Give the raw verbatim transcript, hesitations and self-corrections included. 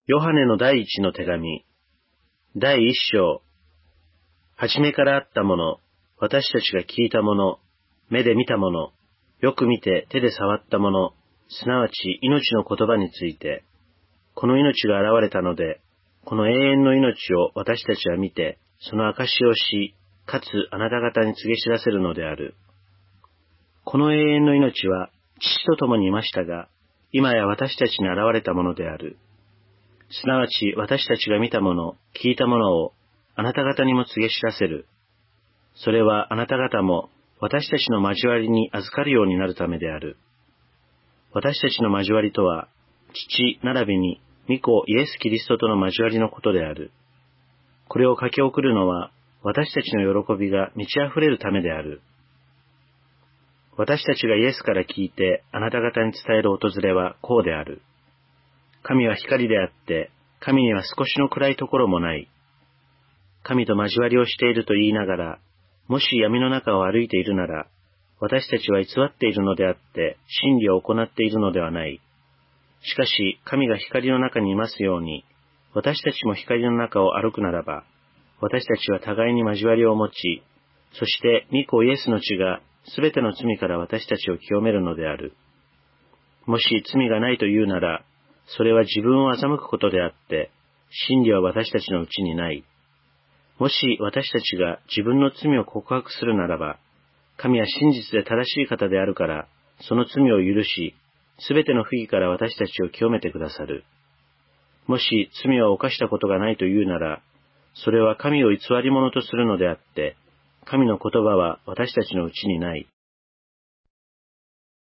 ヨハネの第一の手紙、第一章。はじめからあったもの、私たちが聞いたもの、目で見たもの、よく見て手で触ったもの、すなわち命の言葉について、この命が現れたので、この永遠の命を私たちは見て、その証しをし、かつあなた方に告げ知らせるのである。この永遠の命は父と共にいましたが、今や私たちに現れたものである。すなわち私たちが見たもの、聞いたものをあなた方にも告げ知らせる。それはあなた方も私たちの交わりに預かるようになるためである。私たちの交わりとは、父並びに御子イエス・キリストとの交わりのことである。これを書き送るのは、私たちの喜びが満ち溢れるためである。私たちがイエスから聞いてあなた方に伝える訪れはこうである。神は光であって、神には少しの暗いところもない。神と交わりをしていると言いながら、もし闇の中を歩いているなら、私たちは偽っているのであって、真理を行っているのではない。しかし、神が光の中にいますように、私たちも光の中を歩くならば、私たちは互いに交わりを持ち、そして御子イエスの血がすべての罪から私たちを清めるのである。もし罪がないというなら、それは自分を欺くことであって、真理は私たちのうちにない。もし私たちが自分の罪を告白するならば、神は真実で正しい方であるから、その罪を許し、すべての不義から私たちを清めてくださる。もし罪を犯したことがないというなら、それは神を偽り者とするのであって、神の言葉は私たちのうちにない。